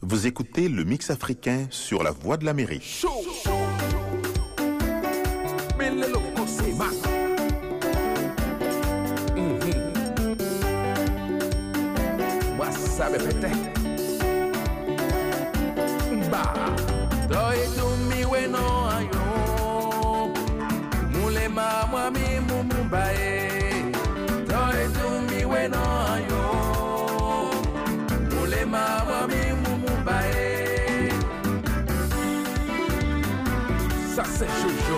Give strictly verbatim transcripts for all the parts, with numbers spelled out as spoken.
Vous écoutez le Mix africain sur la Voix de l'Amérique. Ça c'est Jojo.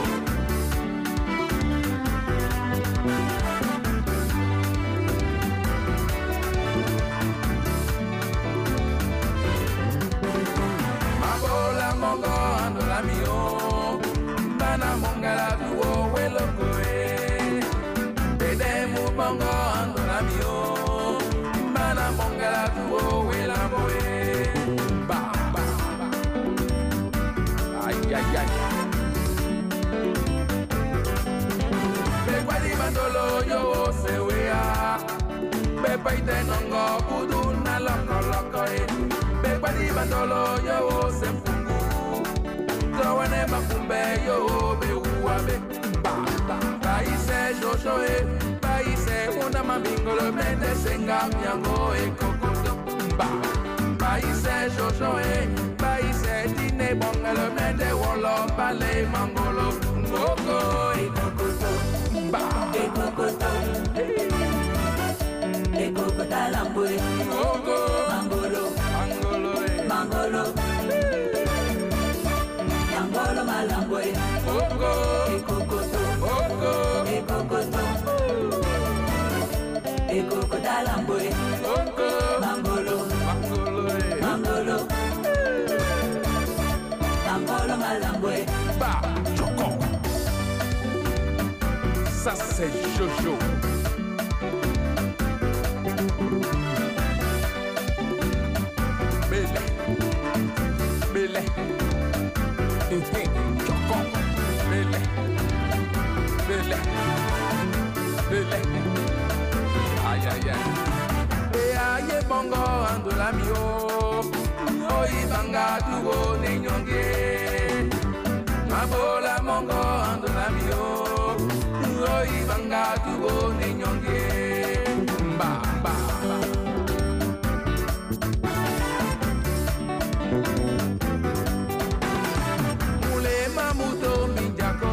Mabola mongo ando la mio, bana monga la duo welo koe. Bede mu bongo ando la mio, bana monga la duo wela boe. Ba ba ba. Ay ay ay. Bandolo yo se wea be paite nongo kuduna loko loko e be kwadi bandolo yo se fungu to wane makumbe yo be uabe ba ba paise jojo e paise una mamingolo mende senga miango e kokoto ba paise jojo e paise dine bongalo mende wolo bale mangolo ngoko e kokoto Ekokoto, Ekokota lamboe, Mangolo, Mangolo, Mangolo, Mangolo malamboe, Ekokoto, Ekokoto, Ekokota lamboe, Mangolo, Mangolo, Mangolo malamboe, Ba, Choco. Ça c'est Jojo. Bele, Bele, Choco, Bele, Bele, Bele. Aïe aïe aïe. Et aïe bongo ando la mio, oi banga tuo ne nyonge. Mabola mongo ando la mio. Oi banga tuo ne nyonge ba ba ba Mule mamuto minjako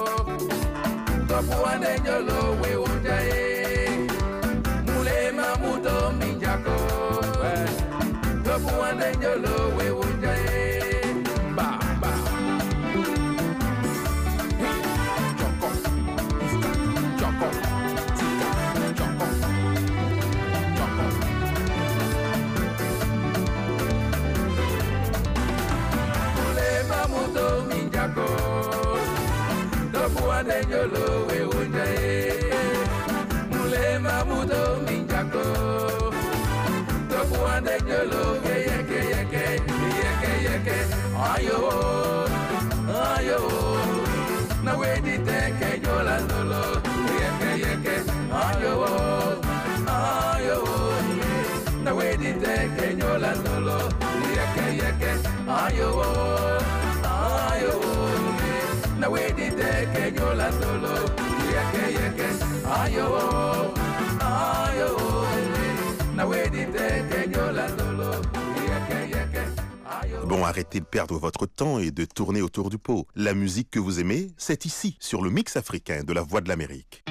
Topu ande nyolo we unjae Mule mamuto minjako Topu ande nyolo we unjae ba ba Ande nyolo we unjae Mule mamudo minjako Topu ande nyolo yeke yeke yeke yeke Ayo ayo Na wedi teke nyola ndolo Yeke yeke Ayo ayo Na wedi teke nyola ndolo Yeke yeke Ayo ayo Na wedi teke nyola ndolo Yeke yeke Ayo ayo Na wedi teke nyola ndolo Yeke yeke Bon, arrêtez de perdre votre temps et de tourner autour du pot. La musique que vous aimez, c'est ici, sur le Mix africain de la Voix de l'Amérique.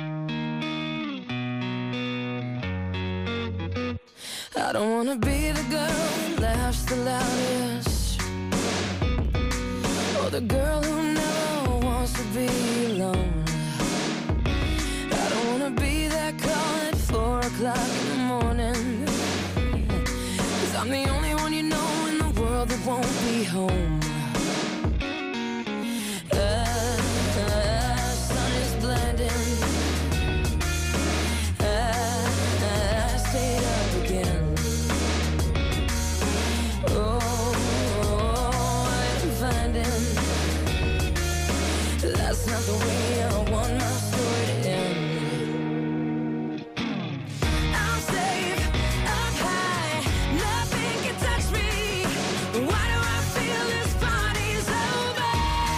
I don't wanna be the girl who laughs the loudest, or the girl who never wants to be alone. I don't wanna be that call at four o'clock in the morning, 'cause I'm the only one you know in the world that won't be home. The sun is blinding, I stayed up again. Oh, I am finding that's not the way I want my story to end. I'm safe, up high, nothing can touch me. Why do I feel this party's over?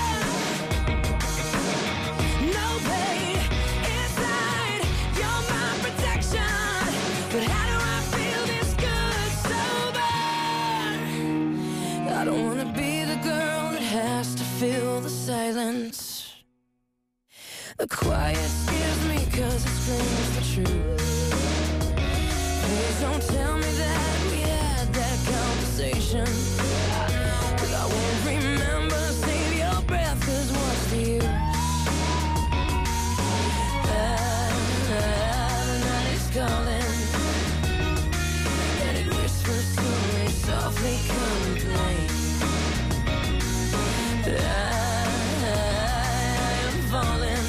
No pain inside, you're my protection. But how do I feel this good sober? I don't wanna be the girl that has to fill the silence. The quiet scares me cause it screams the truth. Please don't tell me that we had that conversation, cause I won't remember. Save your breath, cause what's the use? Ah, the night is calling, and it whispers to me softly, come and play. I, I am falling.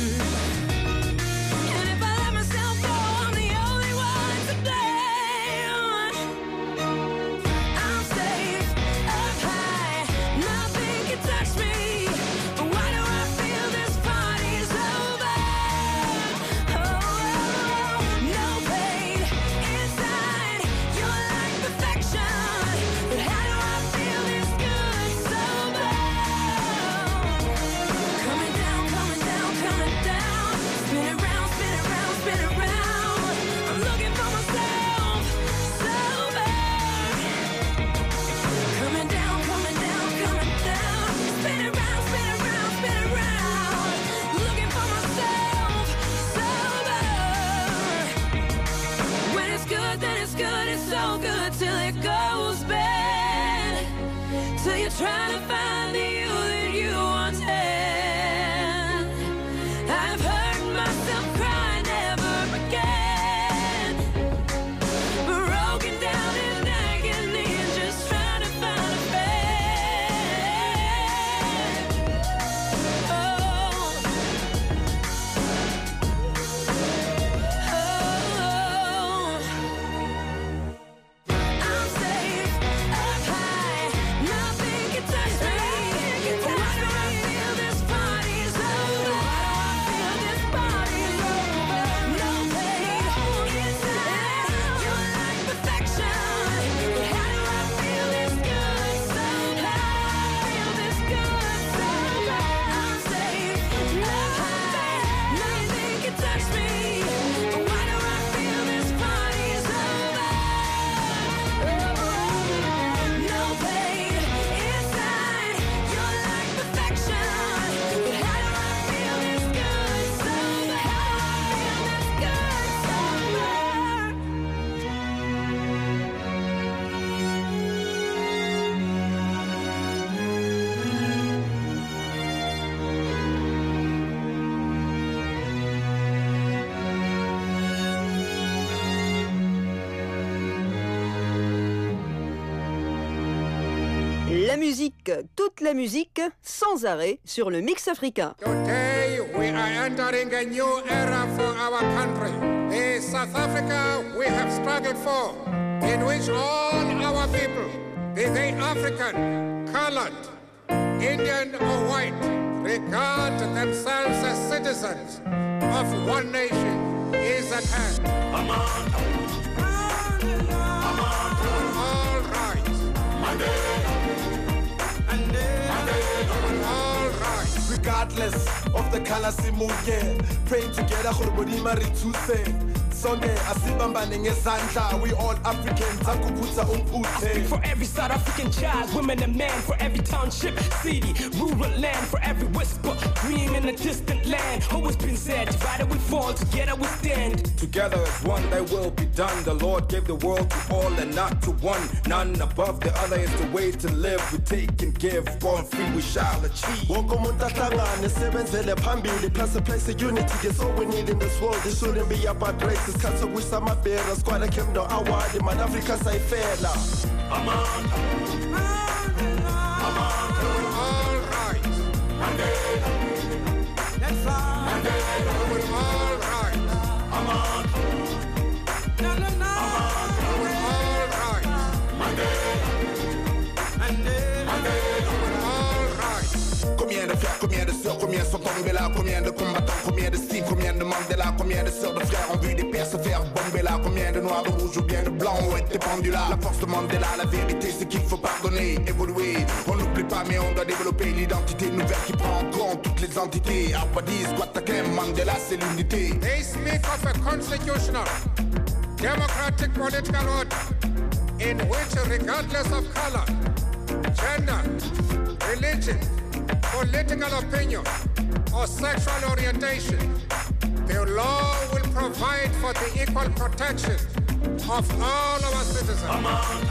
Trying to find the you that you once had. I've heard myself cry never again, broken down in agony and just trying to find a friend. Oh, oh, I'm safe up high. Nothing can touch me. Why do I feel this party's over? Why do I feel this party's over? No pain inside. You're like perfection. But how do I feel this good somehow? Feel this good somehow. I'm safe up high. Nothing can touch me. Why do I feel this party's over? No pain inside, you're like perfection. But how do I feel this good sober? How do I feel this good sober? La musique, toute la musique, sans arrêt, sur le Mix Africain. Today we are entering a new era for our country. The South Africa we have struggled for, in which all our people, be they African, colored, Indian or white, regard themselves as citizens of one nation, is at hand. All rights. All rights. Regardless of the color simuke, praying together khulubodima rituse. Sonke asibambane ngezandla, we all Africans akuputsa umputhe. For every South African child, women and men, for every township, city, rural land, for every whisper, dream in a distant land. Always been said, divided we fall, together we stand. Together as one, thy will be done. The Lord gave the world to all and not to one. None above the other is the way to live. We take and give, born free we shall achieve. Wonke umuntu ahlangane sebenzele phambili, plus a place of unity is all we need in this world. It shouldn't be about races, cause so we some better squad came down award man Africa say fela. Aman. Aman. All right. Mandela. Let's fly. Mandela. We're all right. Aman. No, no, no. Aman. We're all right. Mandela. Mandela. Mandela. We're all right. Come here, combien de sœurs, combien sont tombées là, combien de combattants, combien de Steve, combien de Mandela, combien de sœurs, de frères ont vu des pères se faire bomber là, combien de noirs, de rouges ou bien de blancs ont été pendus là. La force de Mandela, la vérité c'est qu'il faut pardonner, évoluer. On n'oublie pas mais on doit développer l'identité nouvelle qui prend en compte toutes les entités. Abadis, Guatakem, Mandela c'est l'unité. They speak of a constitutional, democratic political order in which, regardless of color, gender, religion, political opinion, or sexual orientation, the law will provide for the equal protection of all our citizens. Among,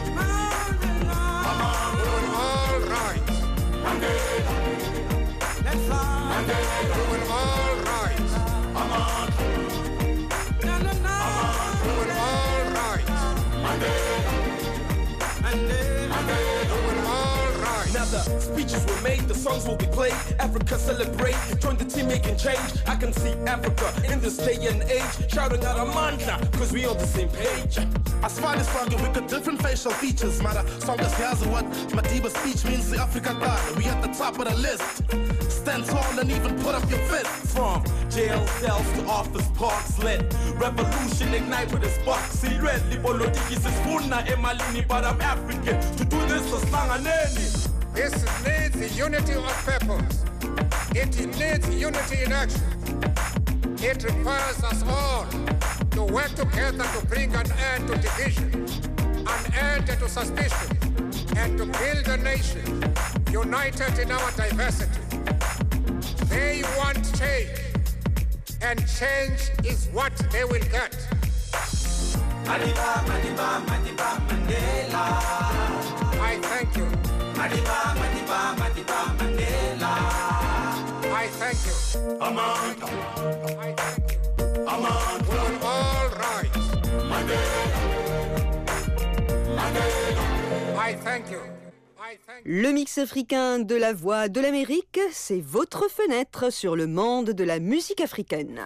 among, with all rights. Mandela. Let's fly. Mandela. With all rights. Among, among, with all rights. Mandela. Mandela. Mandela. With all rights. Now the speeches were made, the songs will be played. Africa celebrate, join the team making change. I can see Africa in this day and age, shouting out Amandla, cause we on the same page. As far as we got different facial features, matter. Song as here's what Madiba's speech means the Africa God. We at the top of the list. Stand tall and even put up your fist. From jail cells to office parks lit. Revolution ignite with a spark. Silhouette, Libolodiki is Funa, Emalini, but I'm African. To do this, a slang and any. This needs unity of purpose. It needs unity in action. It requires us all to work together to bring an end to division, an end to suspicion, and to build a nation united in our diversity. They want change, and change is what they will get. Madiba, Madiba, Madiba, Mandela. I thank you. Madiba, Madiba, Madiba, Mandela. I thank you. Amanda. I thank you. Amanda. With all rights. Mandela. Mandela. I thank you. I thank you. Le mix africain de la voix de l'Amérique, c'est votre fenêtre sur le monde de la musique africaine.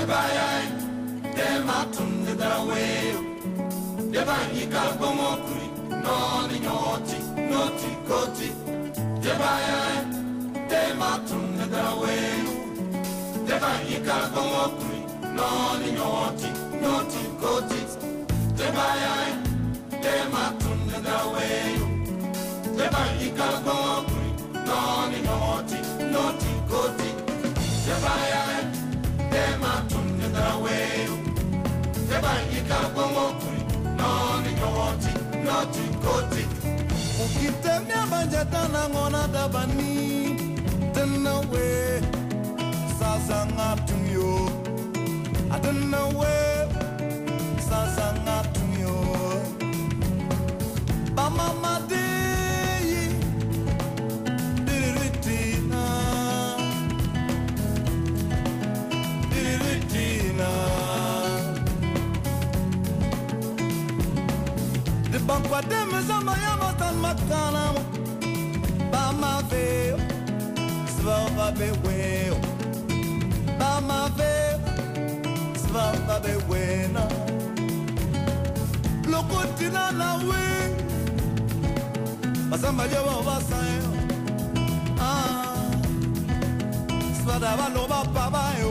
Ukitemia banjatana ngona dabani Tenawe Sazanga tumyo Atenawe Sazanga tumyo Bamama deyi Diritina Diritina De bankwa de mezama yama tan makana Bama veo Svava beweo Bama veo Svava bewena Lokotina na we Basamba jawa wasayo Ah Svada valoba babayo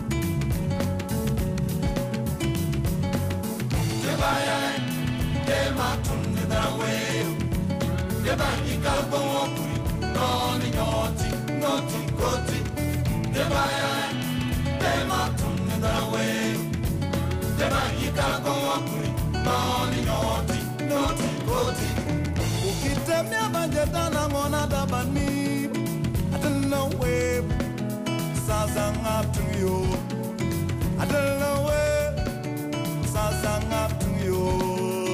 Jebaya Dema tunne da we Deba ika bongo kuri Noni nyoti Noti koti Debaya Dema tunne da we Deba ika bongo kuri Noni nyoti Noti koti Ukitemia banjetana ngona da bani Atena we Sazanga tuyo Atena we Sazanga tuyo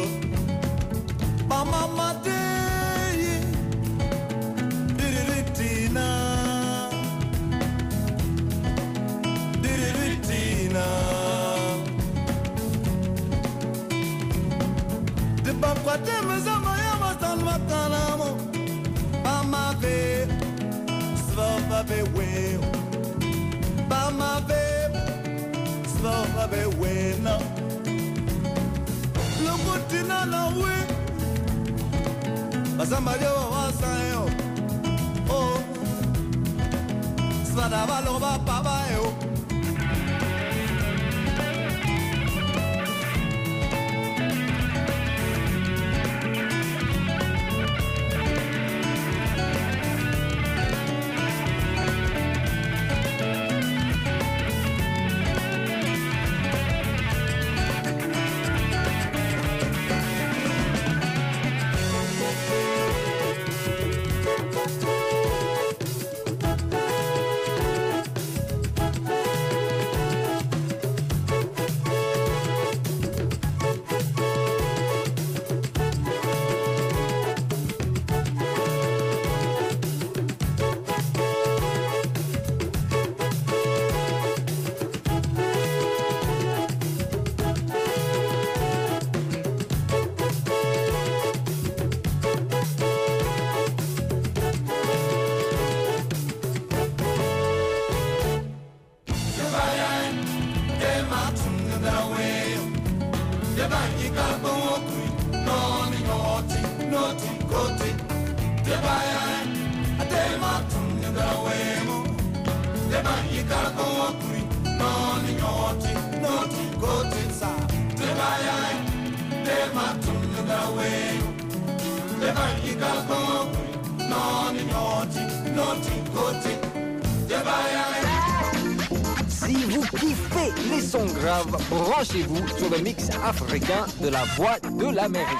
Mama day, diritina, diritina. De bakwa de mezama yama tan matanamo, Bama ve, svava be weo, Bama ve, svava be wena. Lokutina na we. Basamba yo wasayo, oh, bana baloba baba eo. Si vous kiffez les sons graves, branchez-vous sur le mix africain de la Voix de l'Amérique.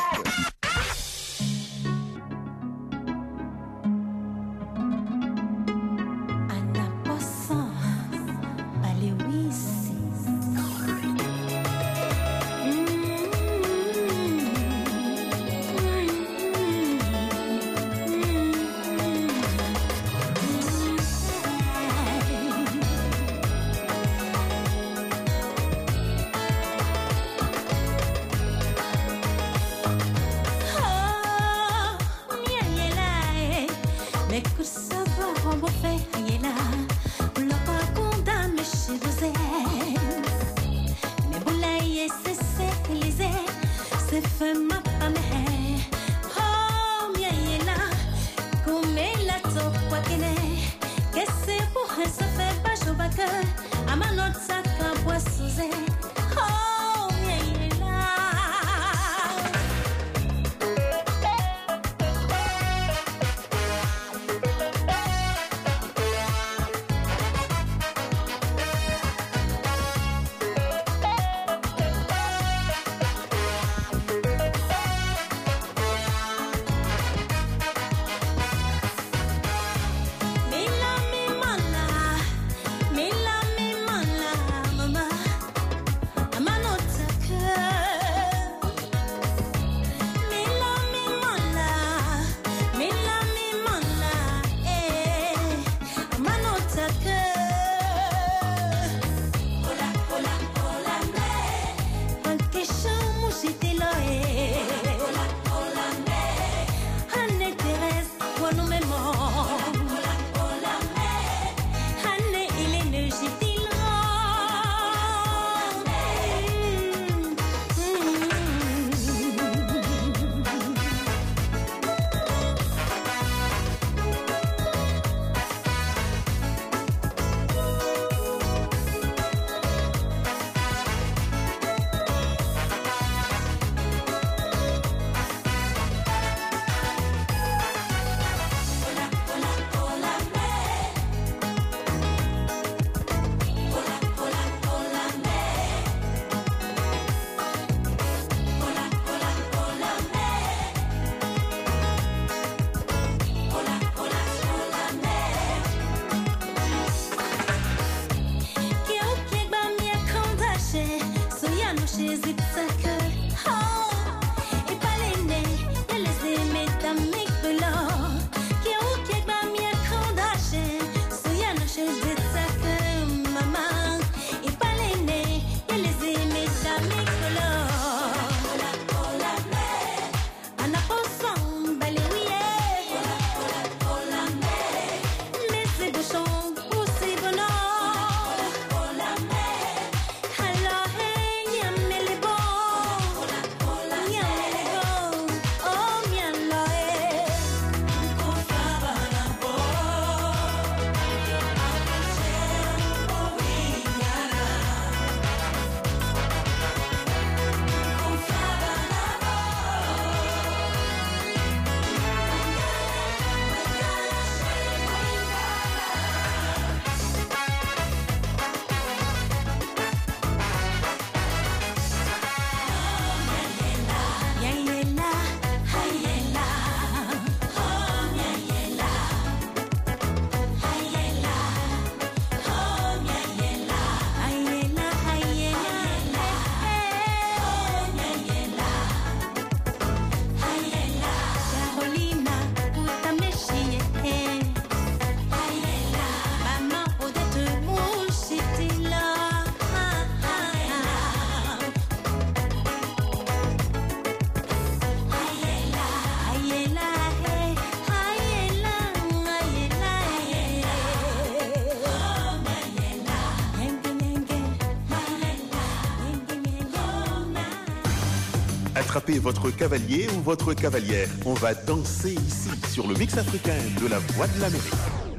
Attrapez votre cavalier ou votre cavalière. On va danser ici sur le mix africain de la Voix de l'Amérique.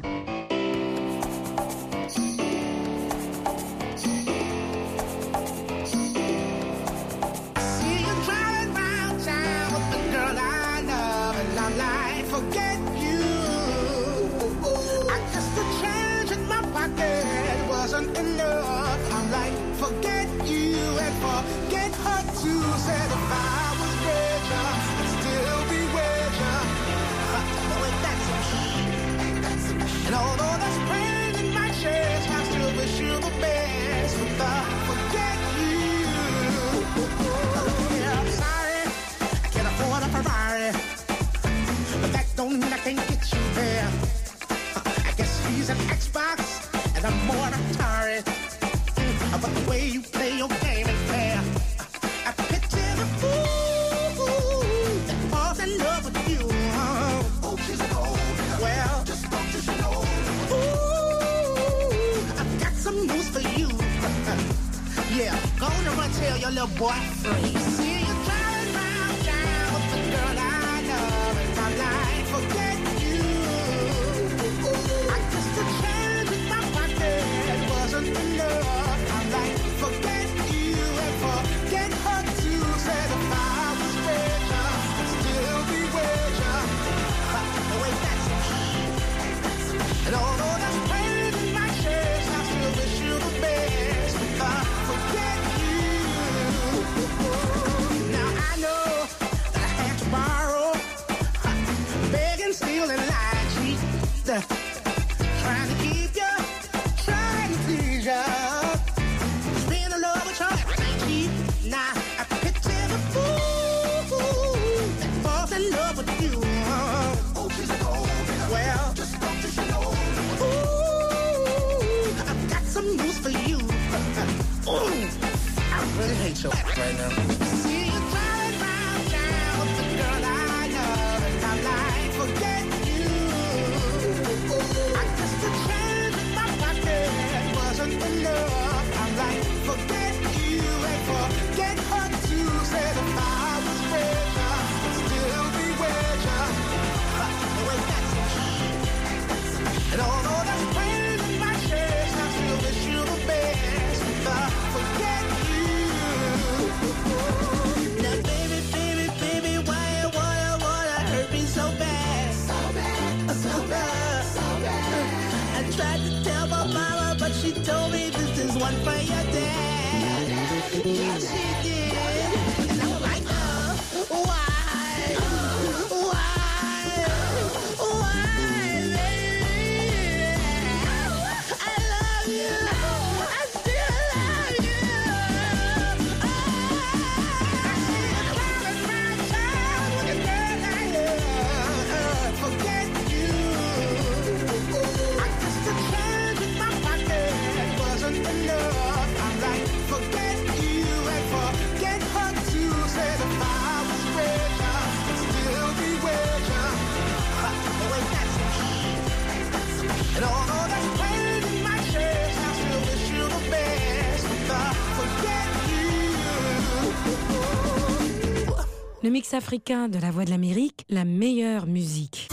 Le mix africain de la Voix de l'Amérique, la meilleure musique.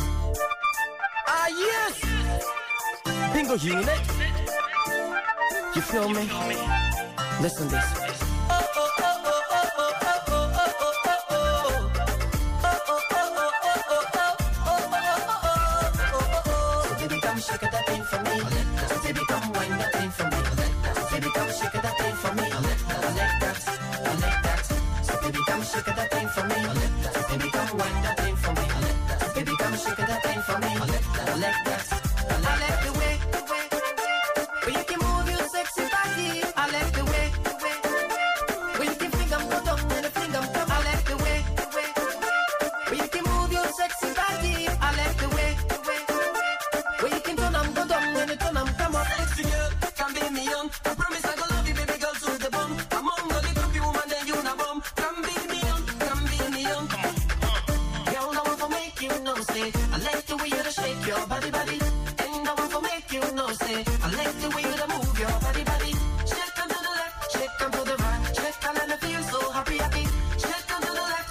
Ah yes! Bingo unit. You feel me? Listen this. So baby come shake that thing for me. So baby come wind that thing for me. So baby come shake that thing for me. I like that, I like that. So baby come shake that thing for me. So baby come wind that thing for me. So baby come shake that thing for me. I like that, I like the way, the way, but you can move your sexy body. I like the way, the way, when you can fling 'em go down and the fling 'em come. I like the way, the way, when you can move your sexy body. I like the way, the way, when you can turn 'em go down and the turn 'em come up. Sexy girl, can be me young. I promise I go love you, baby girl, to the bone. Among all the groupie woman, then you na bum. Can be me young, can be me young. Girl, I want to make you know, say I like the way you shake your body, body. And I want to make you know, say I like the way you move your body, body. Shake on to the left, shake on to the right, shake on and I feel so happy, happy. Shake on to the left,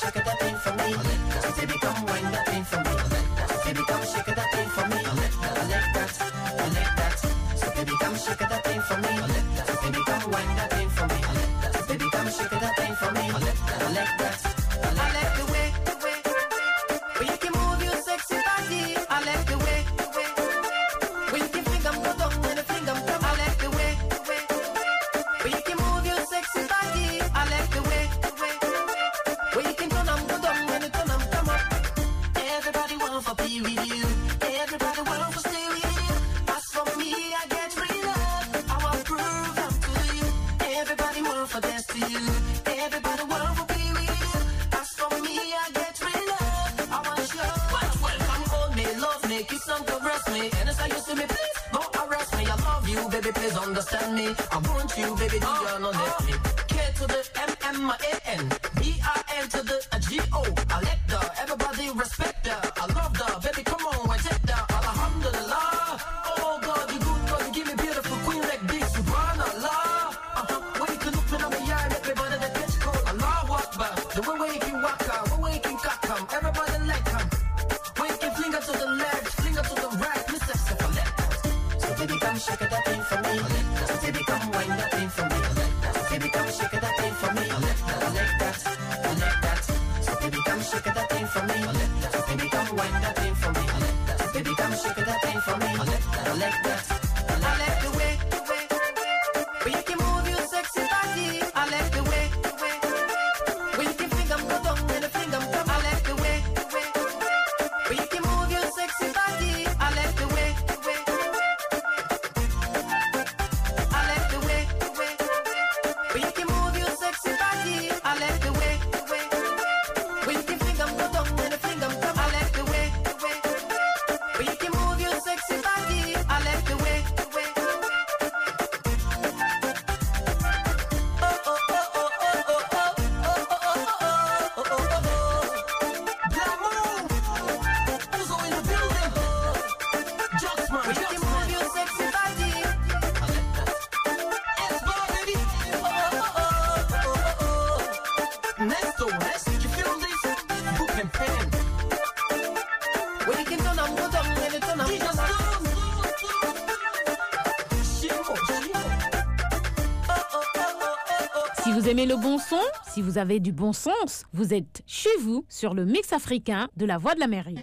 shake that thing for me. So baby, come wind that thing for me. So baby, come shake that thing for me. I like that, I like that. So baby, come shake that thing for me. So baby, come wind that thing for me. So baby, come shake that thing for me. I like that, I like the way, the way, when you can move your sexy body. I like the way, the way, when you can finger go down and the finger come. I like the way, the way, when you can move your sexy body. I like the way, the way, when you can turn 'em go down and the turn 'em come up. Everybody want for be with you. Everybody want to stay with you. As for me, I get real love. I will prove them to you. Everybody want for dance to you. Everybody want for be with you. As for me, I get real love. I want show. Well, well, come hold me, love me, kiss and caress me. And as I used to me, please don't harass me. I love you, baby, please understand me. I want you, baby, do you not let me? K to the M M A N, B I N to the G O. I let the everybody respect her. I love the baby, come on, I take the Alhamdulillah. Oh God, you good God, you give me beautiful queen like this, Subhanallah. Uh-huh. When you can look in the eye, everybody that gets cold. Allahu Akbar. The one way you can walk out, one way you can cock come. Everybody like him. When you can finger to the left, finger to the right, Mister Step left. So baby, come shake that thing for me. So baby, come wind that thing for me. So baby, come shake that thing for me. I like that, I like that. So baby, come shake that thing for me. So baby, come wind that thing for me. So baby, come shake that thing for me. I like that, I like the way, the way, when you can move your sexy body. I like the way, the way, when you can finger go down and the finger come. I like the way, the way, when you can move your sexy body. I like the way, the way, I like the way, the way, when you can move your sexy body. I like the way, the way, when you can finger go down and the finger come. I like the way, the way, when you can move your sexy body. I like the way, the way. Si vous aimez le bon son, si vous avez du bon sens, vous êtes chez vous sur le mix africain de la Voix de l'Amérique.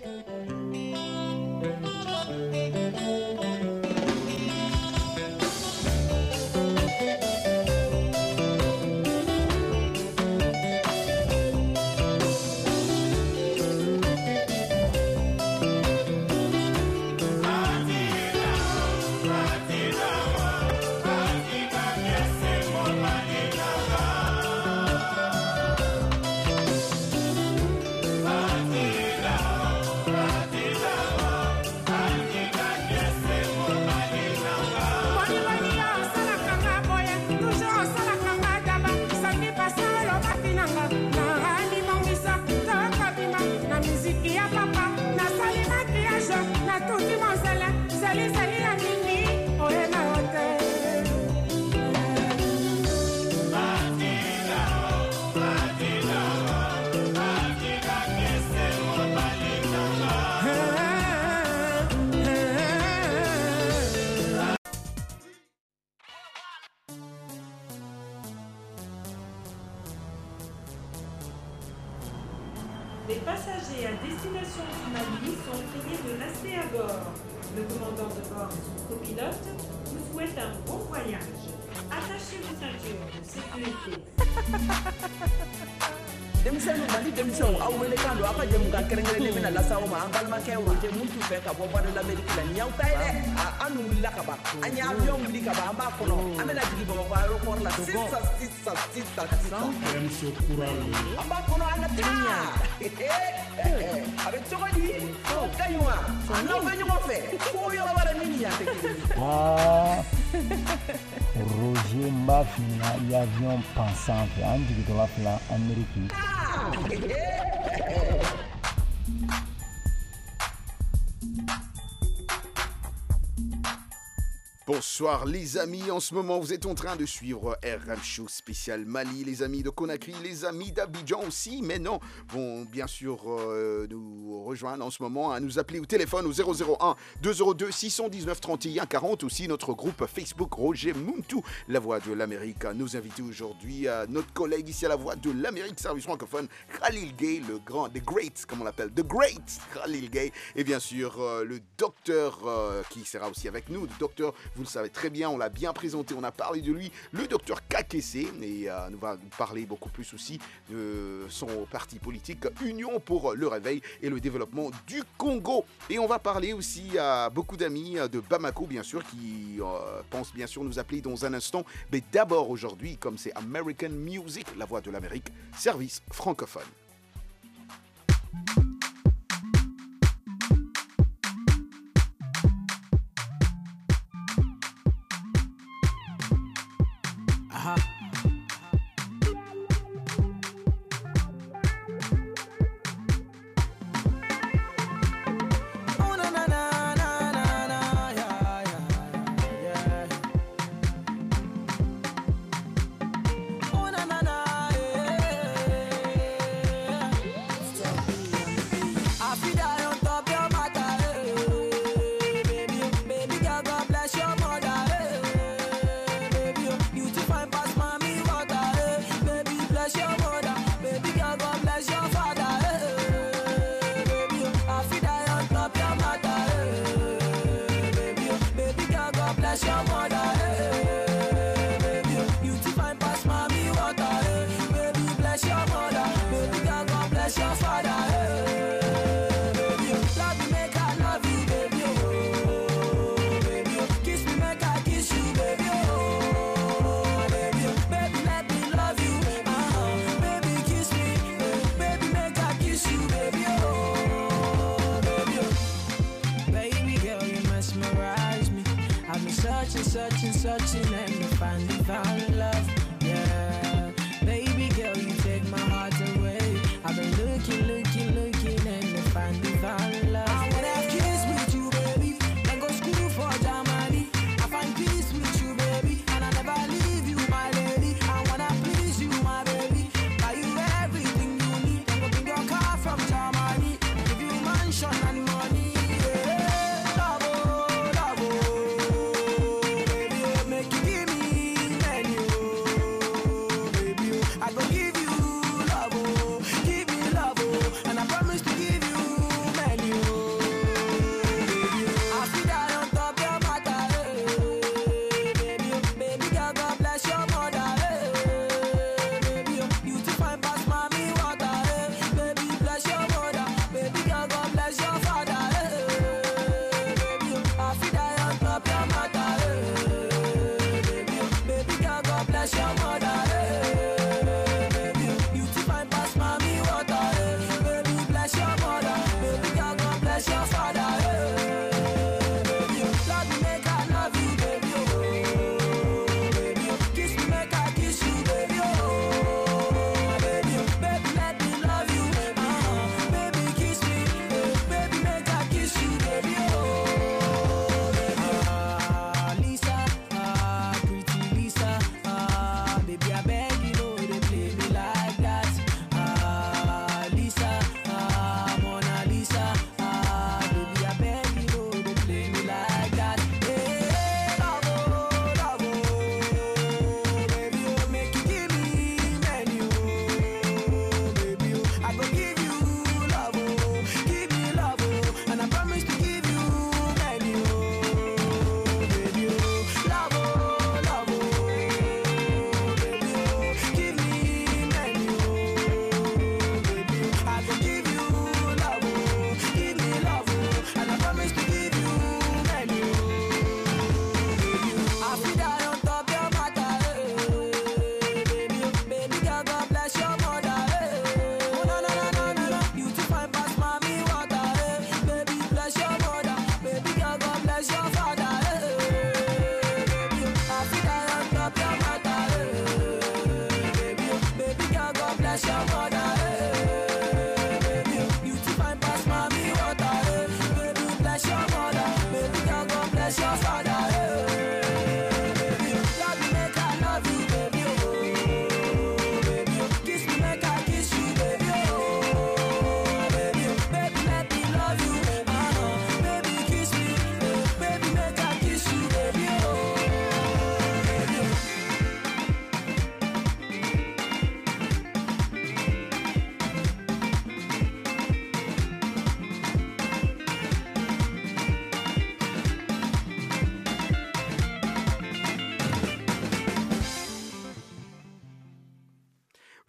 Les passagers à destination du Mali sont priés de rester à bord. Le commandant de bord et son copilote vous souhaitent un bon voyage. Attachez vos ceintures de sécurité. Denmisɛnninw Mali denmisɛnw aw wele kan don aw ka jɛmukan kɛrɛnkɛrɛnnen bɛna lase aw ma an balimakɛ Roger mun t'u fɛ ka bɔ Voix de l'Amérique la nin y'aw ta ye dɛ an dun wulila ka ban an ye avion wuli ka ban an b'a kɔnɔ an bɛna jigin Bamakɔ aéroport la sisan sisan sisan sisan an b'a kɔnɔ an ka taa a bɛ cogo di o ka ɲi wa an n'aw bɛ ɲɔgɔn fɛ ko yɔrɔ wɛrɛ min ni yan tɛ kelen Roger m'a fini l'avion pensant fɛ an jigintɔla fila Amérique. Bonsoir les amis, en ce moment vous êtes en train de suivre R M Show spécial Mali, les amis de Conakry, les amis d'Abidjan aussi, mais non, vont bien sûr euh, nous rejoindre en ce moment, à nous appeler au téléphone au zéro zéro un deux zéro deux six un neuf trois un quarante, aussi notre groupe Facebook Roger Muntu, La Voix de l'Amérique. Nous invitons aujourd'hui à notre collègue ici à La Voix de l'Amérique, service francophone, Khalil Gay, le grand, the great, comme on l'appelle, the great Khalil Gay, et bien sûr euh, le docteur euh, qui sera aussi avec nous, le docteur. Vous le savez très bien, on l'a bien présenté, on a parlé de lui, le docteur Kakese, et euh, nous va nous parler beaucoup plus aussi de son parti politique Union pour le réveil et le développement du Congo. Et on va parler aussi à beaucoup d'amis de Bamako, bien sûr, qui euh, pensent bien sûr nous appeler dans un instant. Mais d'abord aujourd'hui, comme c'est American Music, La Voix de l'Amérique, service francophone. Uh-huh. Oh na na na na na na yeah yeah yeah. Oh na na na yeah. I feel that on top your matter, hey, baby, baby girl, God bless your mother, hey, baby, you too fine pass mommy water, hey, baby, bless your mother, baby girl, God bless your father, hey, baby, I feel that on top your matter, hey, baby, baby girl, God bless your mother, hey, baby, you too fine pass mommy water, hey, baby, bless your mother, baby girl, God bless your father, hey. Love me, make I love you, baby, oh, baby, oh. Kiss me, make I kiss you, baby, oh, baby, oh. Baby, let me love you, uh-huh. Baby, kiss me, baby, make I kiss you, baby, oh, baby, oh. Baby girl, you mesmerize me. I've been searching, searching, searching, and to find divine love, yeah. Baby girl, you take my heart away. I've been looking, looking, looking, and to find divine love. I wanna have kiss with you, baby, and go school for Germany. I find peace with you, baby, and I never leave you, my lady. I wanna please you, my baby, buy you everything you need, and go bring your car from Germany, give you mansion and money, yeah. Love, oh, love, oh, baby, oh, make you give me menu.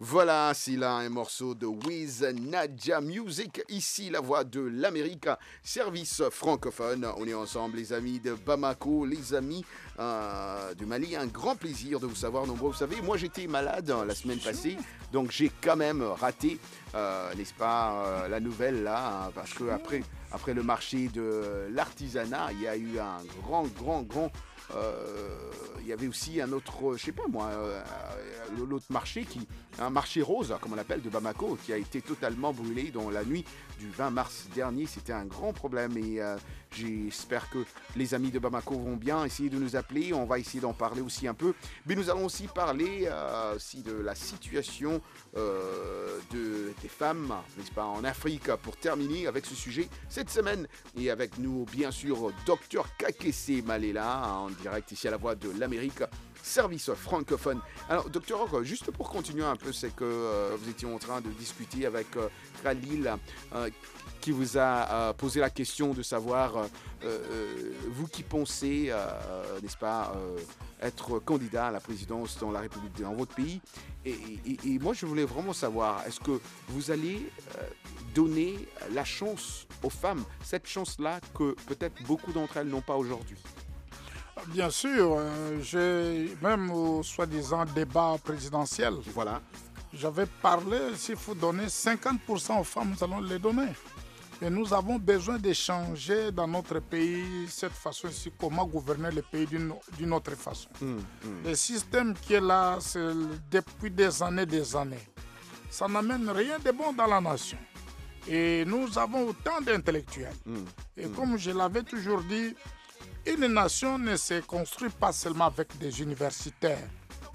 Voilà, c'est là un morceau de Wiz Nadja Music. Ici, la voix de l'Amérique, service francophone. On est ensemble, les amis de Bamako, les amis euh, du Mali. Un grand plaisir de vous savoir nombreux. Vous savez, moi j'étais malade hein, la semaine passée, donc j'ai quand même raté, euh, n'est-ce pas, euh, la nouvelle là, hein, parce que après, après le marché de l'artisanat, il y a eu un grand, grand, grand. Euh, il y avait aussi un autre, je sais pas moi, euh, l'autre marché, qui, un marché rose, comme on l'appelle, de Bamako, qui a été totalement brûlé dans la nuit du vingt mars dernier. C'était un grand problème et euh, j'espère que les amis de Bamako vont bien. Essayer de nous appeler, on va essayer d'en parler aussi un peu. Mais nous allons aussi parler euh, aussi de la situation euh, de, des femmes, n'est-ce pas, en Afrique, pour terminer avec ce sujet cette semaine. Et avec nous, bien sûr, Docteur Kakese Malela, en direct ici à la Voix de l'Amérique, service francophone. Alors, Docteur, juste pour continuer un peu, c'est que euh, vous étiez en train de discuter avec euh, Khalil, euh, qui vous a euh, posé la question de savoir, euh, euh, vous qui pensez, euh, n'est-ce pas, euh, être candidat à la présidence dans la République, dans votre pays. Et, et, et moi, je voulais vraiment savoir, est-ce que vous allez euh, donner la chance aux femmes, cette chance-là que peut-être beaucoup d'entre elles n'ont pas aujourd'hui? Bien sûr, euh, j'ai même au soi-disant débat présidentiel. Voilà. J'avais parlé, s'il faut donner cinquante pour cent aux femmes, nous allons les donner. Et nous avons besoin d'échanger dans notre pays cette façon-ci, comment gouverner le pays d'une, d'une autre façon. Mmh, mmh. Le système qui est là, c'est depuis des années, des années. Ça n'amène rien de bon dans la nation. Et nous avons autant d'intellectuels. Mmh, Et mmh. comme je l'avais toujours dit, une nation ne se construit pas seulement avec des universitaires.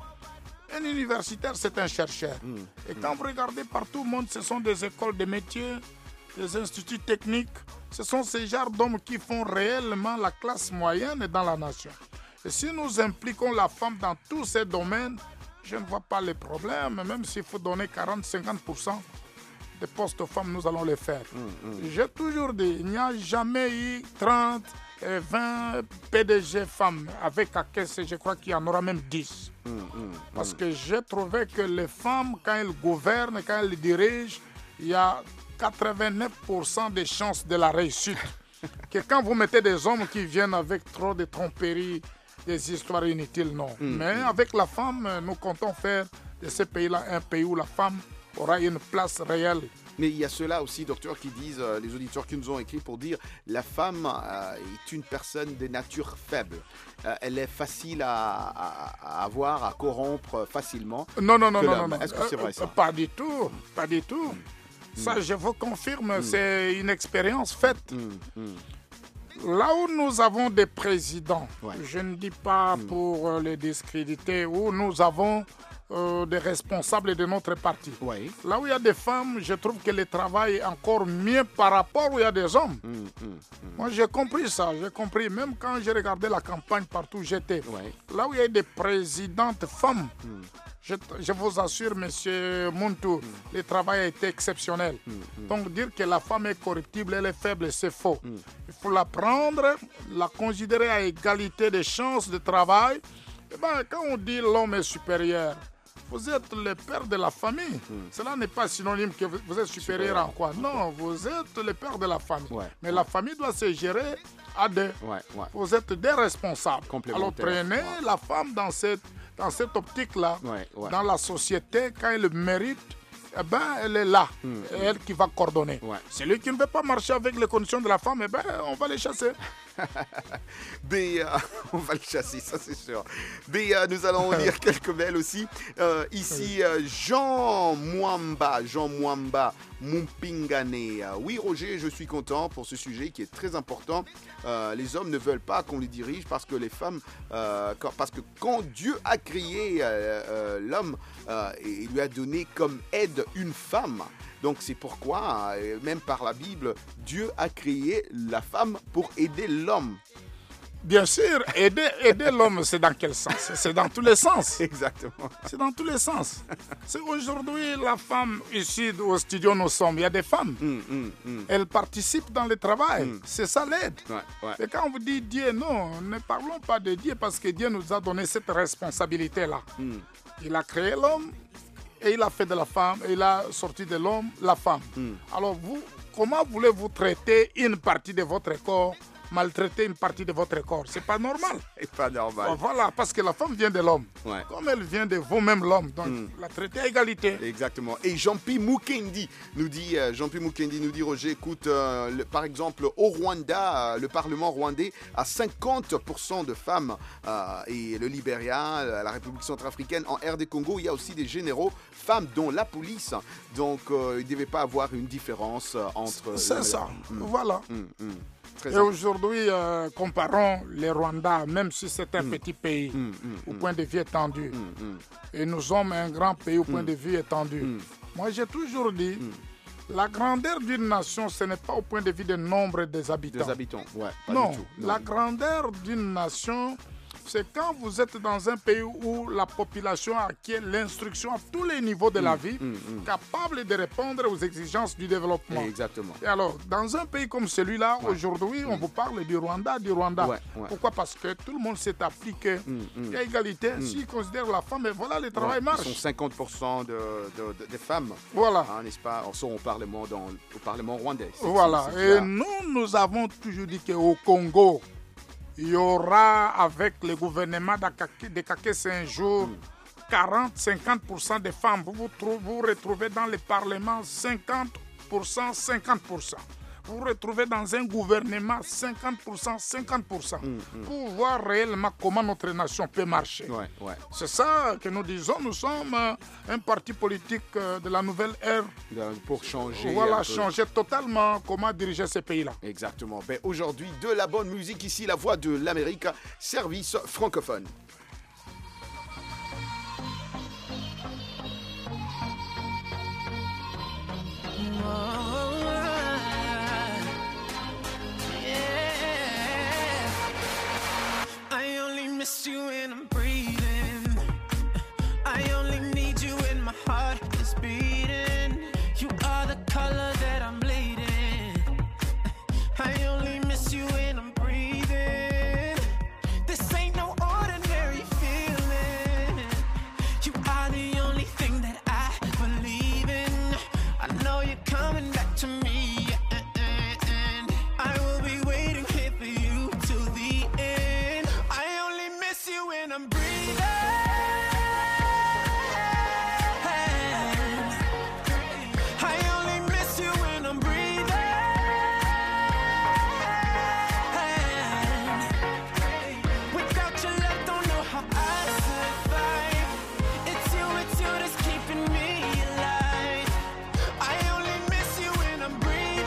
Un universitaire, c'est un chercheur. Mmh. Et quand mmh. vous regardez partout au monde, ce sont des écoles de métiers, des instituts techniques. Ce sont ces genres d'hommes qui font réellement la classe moyenne dans la nation. Et si nous impliquons la femme dans tous ces domaines, je ne vois pas les problèmes. Même s'il faut donner quarante à cinquante pour cent des postes aux femmes, nous allons les faire. Mmh. Mmh. J'ai toujours dit, il n'y a jamais eu trente et vingt P D G femmes. Avec A K S, je crois qu'il y en aura même dix. Mmh, mmh, Parce mmh. que j'ai trouvé que les femmes, quand elles gouvernent, quand elles dirigent, il y a quatre-vingt-neuf pour cent de chances de la réussite. Que quand vous mettez des hommes qui viennent avec trop de tromperies, des histoires inutiles, non. Mmh, Mais mmh. avec la femme, nous comptons faire de ce pays-là un pays où la femme aura une place réelle. Mais il y a ceux-là aussi, docteur, qui disent, euh, les auditeurs qui nous ont écrit pour dire la femme euh, est une personne de nature faible. Euh, elle est facile à, à, à avoir, à corrompre facilement. Non, non, non, non, non, non. Est-ce que c'est vrai ça? euh, Pas du tout, pas du tout. Mmh. Ça, je vous confirme, mmh. c'est une expérience faite. Mmh. Mmh. Là où nous avons des présidents, ouais. je ne dis pas mmh. pour les discréditer, où nous avons Euh, des responsables de notre parti. Oui. Là où il y a des femmes, je trouve que le travail est encore mieux par rapport où il y a des hommes. Mmh, mmh, mmh. Moi, j'ai compris ça, j'ai compris. Même quand j'ai regardé la campagne partout où j'étais, oui. là où il y a des présidentes femmes, mmh. je, je vous assure, monsieur Muntu, mmh. le travail a été exceptionnel. Mmh, mmh. Donc, dire que la femme est corruptible, elle est faible, c'est faux. Mmh. Il faut la prendre, la considérer à égalité de chances de travail. Et ben, quand on dit l'homme est supérieur, vous êtes le père de la famille. Mmh. Cela n'est pas synonyme que vous êtes supérieur Super. en quoi. Non, vous êtes le père de la famille. Ouais. Mais ouais. la famille doit se gérer à deux. Ouais. Ouais. Vous êtes des responsables. Alors prenez ouais. la femme dans cette, dans cette optique-là, ouais. Ouais. dans la société, quand elle mérite, eh ben, elle est là. Mmh. Et elle qui va coordonner. Ouais. Celui qui ne veut pas marcher avec les conditions de la femme, eh ben, on va les chasser. Mais, euh, on va le chasser, ça c'est sûr. Mais euh, nous allons lire quelques mails aussi. Euh, ici, euh, Jean Mwamba, Jean Mwamba, Mumpingane. Oui, Roger, je suis content pour ce sujet qui est très important. Euh, les hommes ne veulent pas qu'on les dirige parce que les femmes, euh, quand, parce que quand Dieu a créé euh, euh, l'homme, euh, il lui a donné comme aide une femme. Donc c'est pourquoi, même par la Bible, Dieu a créé la femme pour aider l'homme. Bien sûr, aider, aider l'homme, c'est dans quel sens? C'est dans tous les sens. Exactement. C'est dans tous les sens. C'est aujourd'hui, la femme, ici au studio nous sommes, il y a des femmes. Mm, mm, mm. Elles participent dans le travail. Mm. C'est ça l'aide. Ouais, ouais. Et quand on vous dit Dieu, non, ne parlons pas de Dieu parce que Dieu nous a donné cette responsabilité-là. Mm. Il a créé l'homme. et il a fait de la femme, et il a sorti de l'homme la femme. Mm. Alors, vous, comment voulez-vous traiter une partie de votre corps, maltraiter une partie de votre corps? C'est pas normal. C'est pas normal. Bon, voilà, parce que la femme vient de l'homme. Ouais. Comme elle vient de vous-même, l'homme. Donc, mm. la traiter à égalité. Exactement. Et Jean-Pierre Mukendi nous dit, euh, Jean-Pierre Mukendi nous dit, Roger, écoute, euh, le, par exemple, au Rwanda, euh, le Parlement rwandais a cinquante pour cent de femmes. Euh, et le Libéria, la République centrafricaine, en R D Congo, il y a aussi des généraux femmes, dont la police. Donc, euh, il ne devait pas avoir une différence entre... C'est ça. Mm. Voilà. Mm, mm. Et aujourd'hui, euh, comparons les Rwandais, même si c'est un mmh. petit pays, mmh, mmh, au point de vue étendu, mmh, mmh. et nous sommes un grand pays au point mmh. de vue étendu. Mmh. Moi, j'ai toujours dit, mmh. la grandeur d'une nation, ce n'est pas au point de vue du nombre des habitants. Des habitants, ouais, pas non, du tout. Non, la grandeur d'une nation, c'est quand vous êtes dans un pays où la population acquiert l'instruction à tous les niveaux de mmh, la vie, mmh, mmh. capable de répondre aux exigences du développement. Exactement. Et alors, dans un pays comme celui-là, ouais. aujourd'hui, mmh. on vous parle du Rwanda, du Rwanda. Ouais, ouais. Pourquoi? Parce que tout le monde s'est appliqué. Mmh, mmh. Il y a égalité. Mmh. S'ils considèrent la femme, et voilà, le travail ouais. marche. Ils sont cinquante pour cent de, de, de, de femmes. Voilà. Hein, n'est-ce pas? En sont au Parlement, dans, au Parlement rwandais. C'est, voilà. c'est, c'est et nous, nous avons toujours dit qu'au Congo, il y aura avec le gouvernement de Kakesse un jour mm. quarante à cinquante pour cent des femmes. Vous vous, trouvez, vous retrouvez dans le Parlement cinquante pour cent, cinquante pour cent. Vous vous retrouvez dans un gouvernement cinquante pour cent, cinquante pour cent. Mm, mm. Pour voir réellement comment notre nation peut marcher. Ouais, ouais. C'est ça que nous disons. Nous sommes un parti politique de la nouvelle ère. Pour changer. Voilà, changer totalement comment diriger ces pays-là. Exactement. Ben, aujourd'hui, de la bonne musique ici, la voix de l'Amérique, service francophone. Miss you and I'm breathing. I only need you and my heart is beating. You are the color that I'm bleeding. I only miss you and I'm breathing. This ain't no ordinary feeling. You are the only thing that I believe in. I know you're coming back to me, and I will be waiting here for you till the end. When I'm breathing, I only miss you when I'm breathing. Without your love, don't know how I survive. It's you, it's you that's keeping me alive. I only miss you when I'm breathing.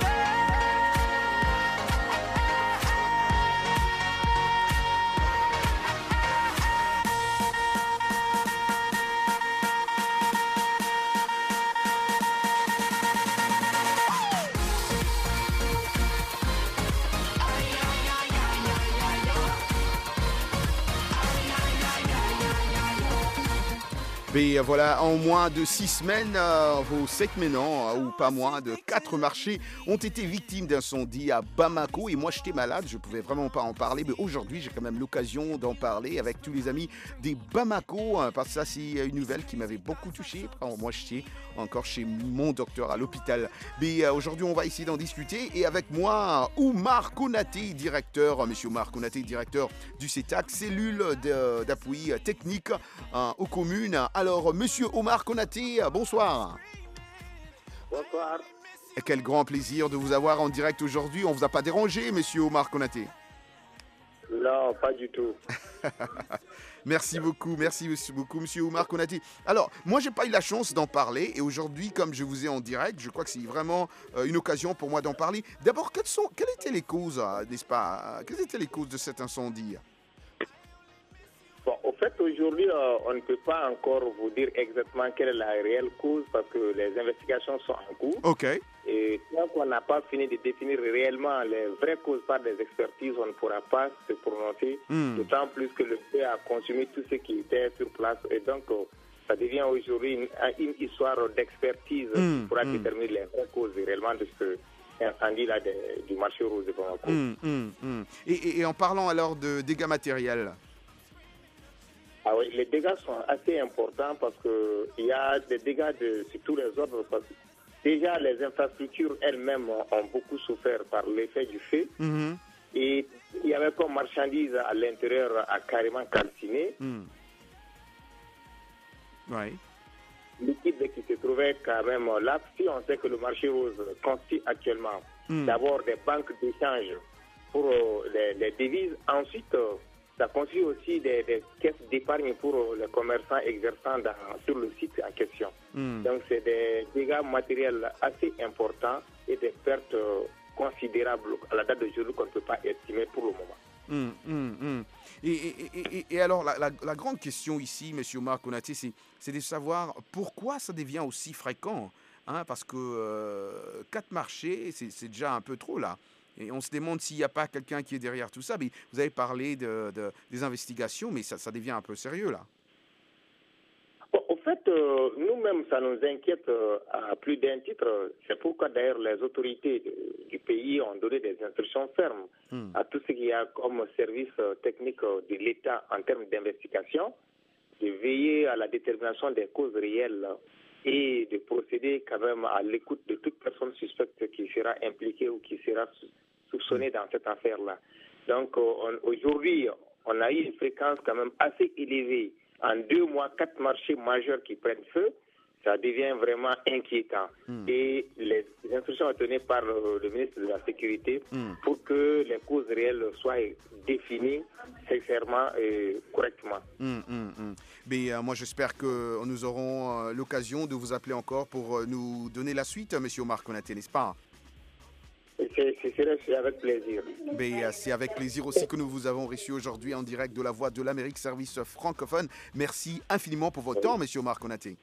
Et voilà, en moins de six semaines, euh, vos segments, euh, ou pas moins de quatre marchés ont été victimes d'incendie à Bamako. Et moi, j'étais malade, je ne pouvais vraiment pas en parler. Mais aujourd'hui, j'ai quand même l'occasion d'en parler avec tous les amis des Bamako. Hein, parce que ça, c'est une nouvelle qui m'avait beaucoup touché. Alors, moi, j'étais encore chez mon docteur à l'hôpital. Mais euh, aujourd'hui, on va essayer d'en discuter. Et avec moi, Oumar Konaté, directeur, monsieur Oumar Konaté, directeur du CETAC, cellule de, d'appui technique hein, aux communes. Alors, monsieur Oumar Konaté, bonsoir. Bonsoir. Et quel grand plaisir de vous avoir en direct aujourd'hui. On ne vous a pas dérangé, monsieur Oumar Konaté? Non, pas du tout. Merci beaucoup, merci beaucoup, monsieur Oumar Konaté. Alors, moi, je n'ai pas eu la chance d'en parler. Et aujourd'hui, comme je vous ai en direct, je crois que c'est vraiment euh, une occasion pour moi d'en parler. D'abord, quelles, sont, quelles étaient les causes, euh, n'est-ce pas? Quelles étaient les causes de cet incendie? Bon, au fait, aujourd'hui, euh, on ne peut pas encore vous dire exactement quelle est la réelle cause parce que les investigations sont en cours. OK. Et tant qu'on n'a pas fini de définir réellement les vraies causes par des expertises, on ne pourra pas se prononcer. Mm. D'autant plus que le feu a consumé tout ce qui était sur place. Et donc, euh, ça devient aujourd'hui une, une histoire d'expertise mm. qui pourra mm. déterminer les vraies causes réellement de ce incendie là de, du marché rose de Bamako. Mm, mm, mm. Et, et, et en parlant alors de dégâts matériels? Ah oui, les dégâts sont assez importants parce qu'il y a des dégâts de, sur tous les ordres. Parce que déjà, les infrastructures elles-mêmes ont, ont beaucoup souffert par l'effet du feu. Mm-hmm. Et il y avait comme marchandise à l'intérieur à carrément calciné. Mm. Oui. Liquide qui se trouvait quand même là. Si on sait que le marché rose constitue actuellement mm. d'abord des banques d'échange pour euh, les, les devises. Ensuite, euh, ça constitue aussi des, des caisses d'épargne pour euh, les commerçants exerçant dans, sur le site en question. Mm. Donc, c'est des dégâts matériels assez importants et des pertes euh, considérables à la date d'aujourd'hui qu'on ne peut pas estimer pour le moment. Mmh, mmh, mmh. Et, et, et, et alors, la, la, la grande question ici, M. Omar Konaté, c'est, c'est de savoir pourquoi ça devient aussi fréquent. Hein, parce que euh, quatre marchés, c'est, c'est déjà un peu trop là. Et on se demande s'il n'y a pas quelqu'un qui est derrière tout ça. Mais vous avez parlé de, de, des investigations, mais ça, ça devient un peu sérieux là. Bon, au fait, euh, nous-mêmes, ça nous inquiète euh, à plus d'un titre. C'est pourquoi d'ailleurs les autorités de, du pays ont donné des instructions fermes mm. à tout ce qu'il y a comme service euh, technique euh, de l'État en termes d'investigation, de veiller à la détermination des causes réelles et de procéder quand même à l'écoute de toute personne suspecte qui sera impliquée ou qui sera soupçonnée dans cette affaire-là. Donc euh, on, aujourd'hui, on a eu une fréquence quand même assez élevée. En deux mois, quatre marchés majeurs qui prennent feu, ça devient vraiment inquiétant. Mm. Et les instructions sont données par le, le ministre de la Sécurité mm. pour que les causes réelles soient définies sincèrement et correctement. Mm, mm, mm. Mais euh, moi, j'espère que nous aurons euh, l'occasion de vous appeler encore pour euh, nous donner la suite, M. Omar Konaté, n'est-ce pas? C'est, c'est, c'est avec plaisir. Mais, euh, c'est avec plaisir aussi que nous vous avons reçu aujourd'hui en direct de la Voix de l'Amérique, service francophone. Merci infiniment pour votre oui. temps, M. Omar Konaté.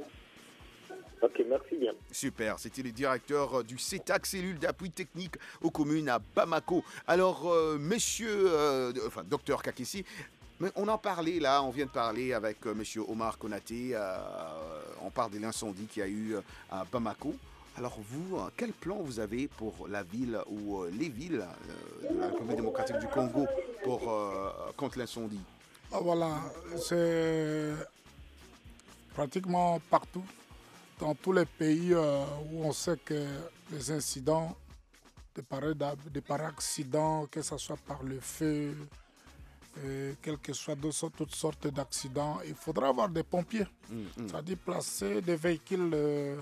Ok, merci bien. Super, c'était le directeur du CETAC, cellule d'appui technique aux communes à Bamako. Alors, euh, monsieur, euh, enfin, docteur Kakessi, on en parlait là, on vient de parler avec euh, monsieur Omar Konaté, euh, on parle de l'incendie qu'il y a eu à Bamako. Alors vous, quel plan vous avez pour la ville ou euh, les villes euh, de la République démocratique du Congo pour, euh, contre l'incendie? Ah, voilà, c'est pratiquement partout, dans tous les pays euh, où on sait que les incidents, de pareils, de pareils accidents, que ce soit par le feu, euh, quelles que soient d'autres, toutes sortes d'accidents, il faudra avoir des pompiers, mmh, mmh. c'est-à-dire placer des véhicules euh,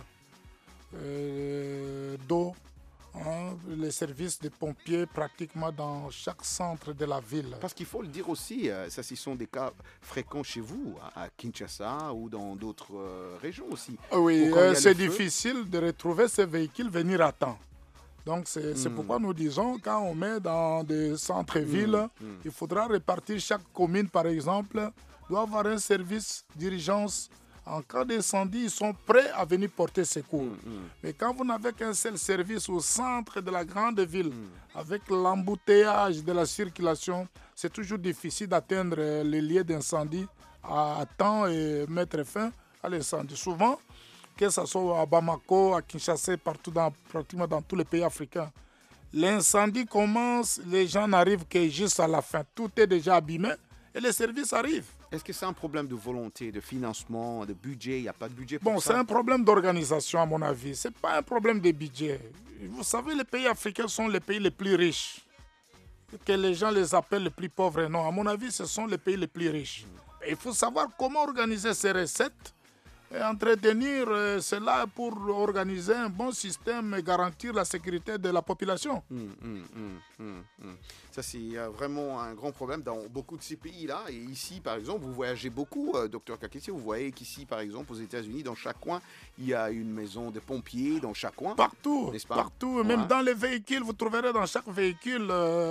Euh, d'eau, hein, les services des pompiers pratiquement dans chaque centre de la ville. Parce qu'il faut le dire aussi, euh, ça ce sont des cas fréquents chez vous, à, à Kinshasa ou dans d'autres euh, régions aussi. Oui, euh, c'est difficile de retrouver ces véhicules venir à temps. Donc c'est, mm. c'est pourquoi nous disons, quand on met dans des centres-villes, mm. Mm. il faudra répartir chaque commune par exemple, doit avoir un service d'urgence. En cas d'incendie, ils sont prêts à venir porter secours. Mmh, mmh. Mais quand vous n'avez qu'un seul service au centre de la grande ville, mmh. avec l'embouteillage de la circulation, c'est toujours difficile d'atteindre les lieux d'incendie à temps et mettre fin à l'incendie. Souvent, que ce soit à Bamako, à Kinshasa, partout dans, pratiquement dans tous les pays africains, l'incendie commence, les gens n'arrivent que juste à la fin. Tout est déjà abîmé et les services arrivent. Est-ce que c'est un problème de volonté, de financement, de budget? Il n'y a pas de budget pour bon, ça? C'est un problème d'organisation, à mon avis. Ce n'est pas un problème de budget. Vous savez, les pays africains sont les pays les plus riches. Que les gens les appellent les plus pauvres. Non, à mon avis, ce sont les pays les plus riches. Et il faut savoir comment organiser ces recettes et entretenir euh, cela pour organiser un bon système et garantir la sécurité de la population. Mmh, mmh, mmh, mmh. Ça, c'est euh, vraiment un grand problème dans beaucoup de ces pays-là. Et ici, par exemple, vous voyagez beaucoup, euh, docteur Kakessi, vous voyez qu'ici, par exemple, aux États-Unis, dans chaque coin, il y a une maison de pompiers, dans chaque coin. Partout, n'est-ce pas? Partout. Ouais. Même dans les véhicules, vous trouverez dans chaque véhicule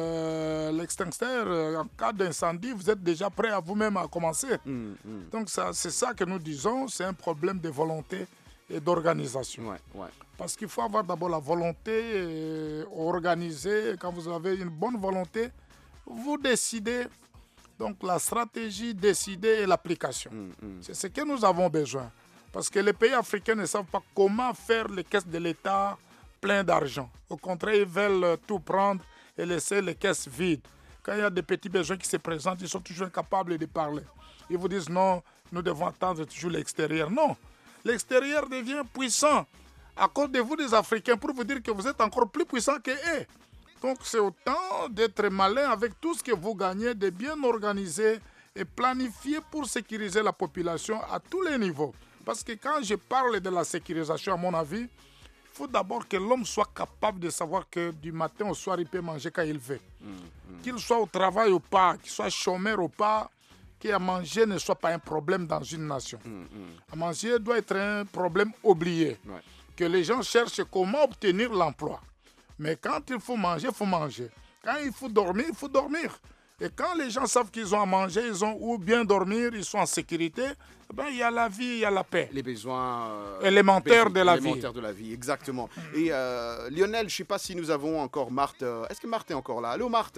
euh, l'extincteur. En cas d'incendie, vous êtes déjà prêt à vous-même à commencer. Mmh, mmh. Donc, ça, c'est ça que nous disons, c'est un problème problème de volonté et d'organisation. Ouais, ouais. Parce qu'il faut avoir d'abord la volonté et organiser. Quand vous avez une bonne volonté, vous décidez. Donc la stratégie, décider et l'application. Mm, mm. C'est ce que nous avons besoin. Parce que les pays africains ne savent pas comment faire les caisses de l'État pleines d'argent. Au contraire, ils veulent tout prendre et laisser les caisses vides. Quand il y a des petits besoins qui se présentent, ils sont toujours incapables de parler. Ils vous disent non, nous devons attendre toujours l'extérieur. Non, l'extérieur devient puissant à cause de vous des Africains pour vous dire que vous êtes encore plus puissants qu'eux. Donc c'est autant d'être malin avec tout ce que vous gagnez, de bien organiser et planifier pour sécuriser la population à tous les niveaux. Parce que quand je parle de la sécurisation, à mon avis, il faut d'abord que l'homme soit capable de savoir que du matin au soir, il peut manger quand il veut. Mmh, mmh. Qu'il soit au travail ou pas, qu'il soit chômeur ou pas, qu'à manger ne soit pas un problème dans une nation. Mmh, mmh. À manger doit être un problème oublié. Ouais. Que les gens cherchent comment obtenir l'emploi. Mais quand il faut manger, il faut manger. Quand il faut dormir, il faut dormir. Et quand les gens savent qu'ils ont à manger, ils ont où bien dormir, ils sont en sécurité, eh ben, il y a la vie, il y a la paix. Les besoins euh, élémentaires basiques, de la élémentaires vie. de la vie, exactement. Et euh, Lionel, je ne sais pas si nous avons encore Marthe. Est-ce que Marthe est encore là? Allô, Marthe?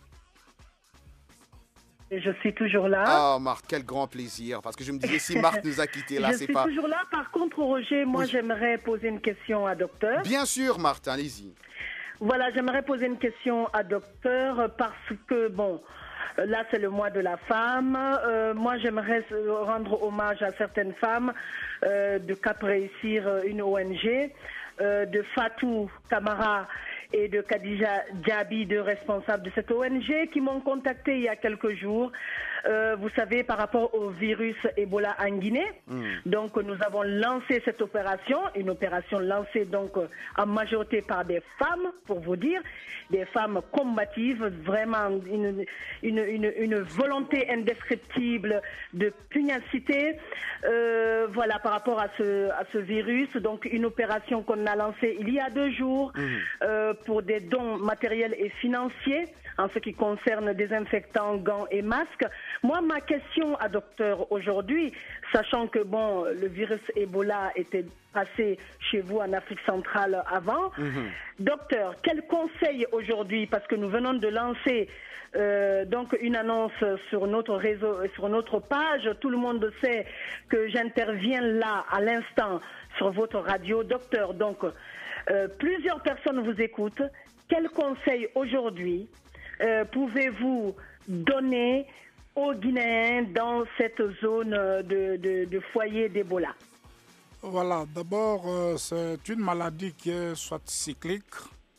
Je suis toujours là. Ah, Marthe, quel grand plaisir. Parce que je me disais, si Marthe nous a quittés là, c'est pas... Je suis toujours là. Par contre, Roger, moi, oui. j'aimerais poser une question à docteur. Bien sûr, Marthe, allez-y. Voilà, j'aimerais poser une question à docteur parce que, bon, là, c'est le mois de la femme. Euh, moi, j'aimerais rendre hommage à certaines femmes euh, de Cap Réussir, une O N G, euh, de Fatou Kamara et de Khadija Diaby, deux responsables de cette O N G, qui m'ont contacté il y a quelques jours, euh, vous savez, par rapport au virus Ebola en Guinée. Mm. Donc, nous avons lancé cette opération, une opération lancée donc en majorité par des femmes, pour vous dire, des femmes combatives, vraiment une, une, une, une volonté indescriptible de pugnacité, euh, voilà, par rapport à ce, à ce virus. Donc, une opération qu'on a lancée il y a deux jours, mm. euh, pour des dons matériels et financiers en ce qui concerne désinfectants, gants et masques. Moi, ma question à docteur aujourd'hui, sachant que bon, le virus Ebola était passé chez vous en Afrique centrale avant, mm-hmm. docteur, quel conseil aujourd'hui, parce que nous venons de lancer euh, donc une annonce sur notre réseau, sur notre page, tout le monde sait que j'interviens là à l'instant sur votre radio, docteur, donc Euh, plusieurs personnes vous écoutent. Quels conseils aujourd'hui euh, pouvez-vous donner aux Guinéens dans cette zone de, de, de foyer d'Ebola? Voilà, d'abord, euh, c'est une maladie qui est soit cyclique.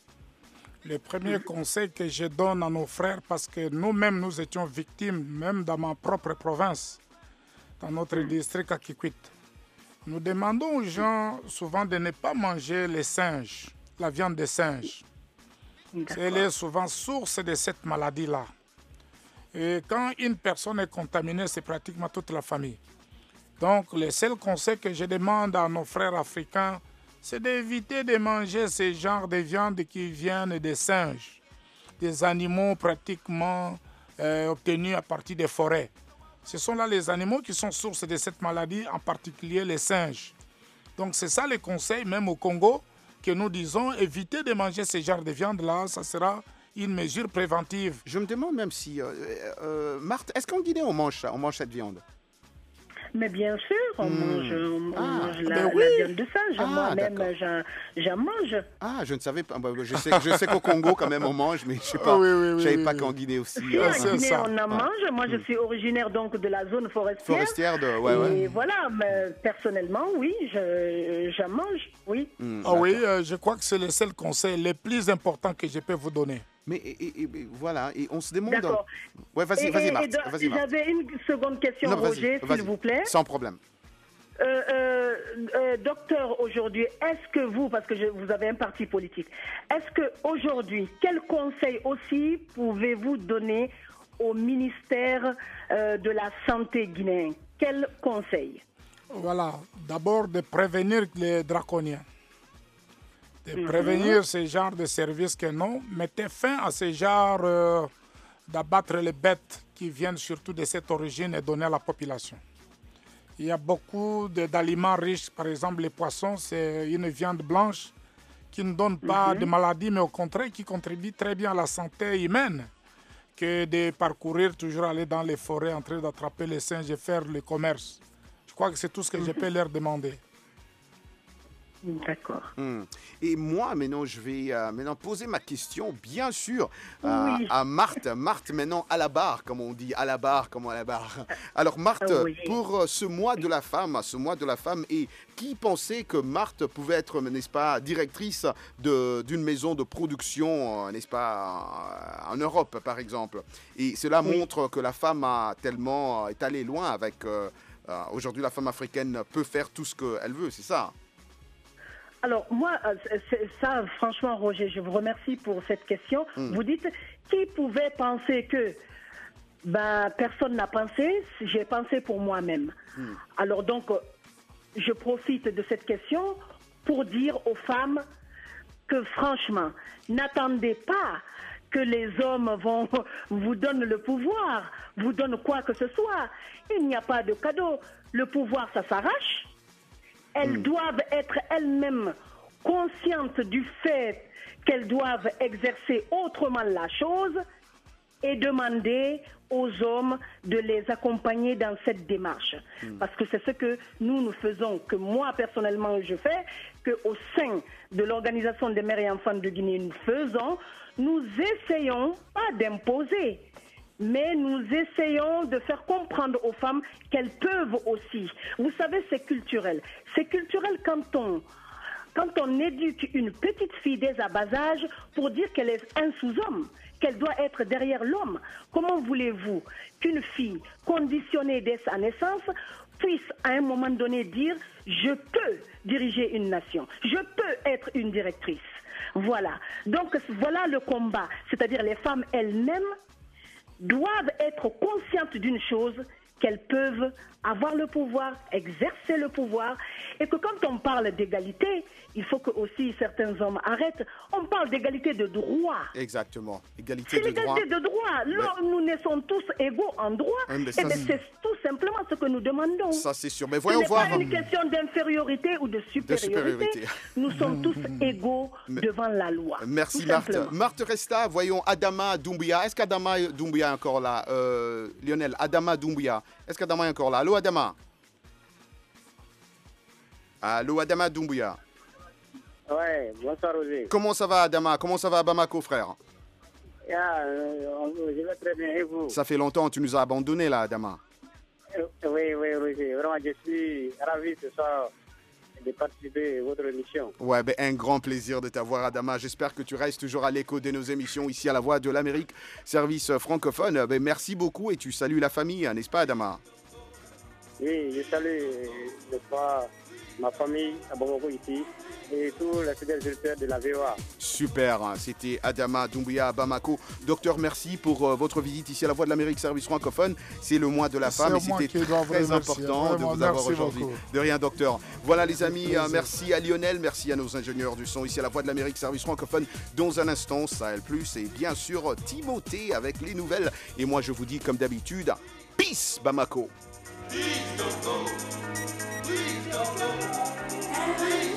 Le premier mmh. conseil que je donne à nos frères, parce que nous-mêmes, nous étions victimes, même dans ma propre province, dans notre mmh. district à Kikwit. Nous demandons aux gens souvent de ne pas manger les singes, la viande des singes. Elle est souvent source de cette maladie-là. Et quand une personne est contaminée, c'est pratiquement toute la famille. Donc, le seul conseil que je demande à nos frères africains, c'est d'éviter de manger ce genre de viande qui viennent des singes, des animaux pratiquement euh, obtenus à partir des forêts. Ce sont là les animaux qui sont source de cette maladie, en particulier les singes. Donc c'est ça le conseil, même au Congo, que nous disons, éviter de manger ce genre de viande-là, ça sera une mesure préventive. Je me demande même si, euh, euh, Marthe, est-ce qu'en Guinée on mange ça, on mange cette viande? Mais bien sûr, on mmh. mange, on ah, mange la, ben oui. la viande de singe. Ah, moi-même, j'en, j'en mange. Ah, je ne savais pas. Je sais, je sais qu'au Congo, quand même, on mange, mais je ne sais pas. Oui, oui, oui, je savais oui, pas oui. qu'en Guinée aussi. Si, euh, en Guinée, ça. on en mange. Moi, je suis originaire donc de la zone forestière. Forestière de, ouais, et ouais. voilà, mais personnellement, oui, je, j'en mange, oui. Mmh, ah oui, euh, je crois que c'est le seul conseil le plus important que je peux vous donner. Mais et, et, et, voilà, et on se demande... D'accord. Ouais, vas-y, et, vas-y, et, Marthe. et Vas-y, Marthe. J'avais une seconde question, non, Roger, vas-y, s'il vous plaît. Sans problème. Euh, euh, euh, docteur, aujourd'hui, est-ce que vous, parce que je, vous avez un parti politique, est-ce que aujourd'hui, quel conseil aussi pouvez-vous donner au ministère euh, de la Santé guinéen? Quel conseil? Voilà, d'abord de prévenir les draconiens, de mm-hmm. prévenir ce genre de services que non, mettez fin à ce genre euh, d'abattre les bêtes qui viennent surtout de cette origine et donner à la population. Il y a beaucoup de, d'aliments riches, par exemple les poissons, c'est une viande blanche qui ne donne pas mm-hmm. de maladie, mais au contraire qui contribue très bien à la santé humaine, que de parcourir, toujours aller dans les forêts en train d'attraper les singes et faire le commerce. Je crois que c'est tout ce que mm-hmm. je peux leur demander. D'accord. Hmm. Et moi, maintenant, je vais euh, maintenant poser ma question, bien sûr, à, Oui. à Marthe. Marthe, maintenant, à la barre, comme on dit, à la barre, comme à la barre. Alors, Marthe, Ah oui. pour euh, ce mois de la femme, ce mois de la femme, et qui pensait que Marthe pouvait être, n'est-ce pas, directrice de- d'une maison de production, euh, n'est-ce pas, euh, en Europe, par exemple. Et cela montre que la femme a tellement, est allée loin avec... euh, euh, aujourd'hui, la femme africaine peut faire tout ce qu'elle veut, c'est ça? Alors, moi, euh, c'est- c'est- ça, franchement, Roger, je vous remercie pour cette question. Mm. Vous dites, qui pouvait penser que ben, personne n'a pensé, j'ai pensé pour moi-même. Hmm. Alors, donc, euh, je profite de cette question pour dire aux femmes que, franchement, n'attendez pas que les hommes vont vous donnent le pouvoir, vous donnent quoi que ce soit. Il n'y a pas de cadeau. Le pouvoir, ça s'arrache. Elles doivent être elles-mêmes conscientes du fait qu'elles doivent exercer autrement la chose et demander aux hommes de les accompagner dans cette démarche. Mm. Parce que c'est ce que nous, nous faisons, que moi, personnellement, je fais, qu'au sein de l'Organisation des mères et enfants de Guinée, nous faisons, nous essayons, pas d'imposer, mais nous essayons de faire comprendre aux femmes qu'elles peuvent aussi. Vous savez, c'est culturel. C'est culturel quand on, quand on éduque une petite fille dès à bas âge pour dire qu'elle est un sous-homme, qu'elle doit être derrière l'homme. Comment voulez-vous qu'une fille conditionnée dès sa naissance puisse à un moment donné dire « je peux diriger une nation, je peux être une directrice ». Voilà. Donc voilà le combat. C'est-à-dire les femmes elles-mêmes doivent être conscientes d'une chose, qu'elles peuvent avoir le pouvoir, exercer le pouvoir, et que quand on parle d'égalité, il faut que aussi certains hommes arrêtent. On parle d'égalité de droit. Exactement. Égalité C'est de droit. l'égalité de droit. Là, nous naissons tous égaux en droit. Ah, mais Et ça, bien, c'est- c'est tout simplement ce que nous demandons. Ça, c'est sûr. Mais Ce voyons n'est voir. pas une question d'infériorité ou de supériorité. supériorité. Nous sommes tous égaux devant la loi. Merci Tout Marthe. simplement. Marthe reste là. Voyons Adama Doumbia. Est-ce qu'Adama Doumbia est encore là Euh, Lionel, Adama Doumbia. Est-ce qu'Adama est encore là? Allô Adama? Allô Adama Doumbia. Ouais, bonsoir Roger. Comment ça va Adama? Comment ça va à Bamako frère? Ah, euh, on- je vais très bien, et vous? Ça fait longtemps, tu nous as abandonnés là Adama. Euh, Oui, oui, Roger. Vraiment, je suis ravi ce soir de participer à votre émission. Ouais, ben, un grand plaisir de t'avoir, Adama. J'espère que tu restes toujours à l'écho de nos émissions ici à la Voix de l'Amérique, service euh, francophone. Ben, merci beaucoup et tu salues la famille, hein, n'est-ce pas, Adama? Oui, je salue euh, je crois, ma famille à Bamako ici et tous les fidèles auditeurs de la V O A. Super, hein. C'était Adama Doumbia à Bamako. Docteur, merci pour euh, votre visite ici à la Voix de l'Amérique, service francophone. C'est le mois de la C'est femme et moi c'était qui dois vous très remercier. important de Vraiment, vous avoir merci aujourd'hui. beaucoup. De rien, docteur. Voilà les amis, plaisir. euh, merci à Lionel, merci à nos ingénieurs du son ici à la Voix de l'Amérique, service francophone. Dans un instant, Sahel Plus et bien sûr Timothée avec les nouvelles. Et moi, je vous dis comme d'habitude, peace Bamako. Please don't go. Please don't go.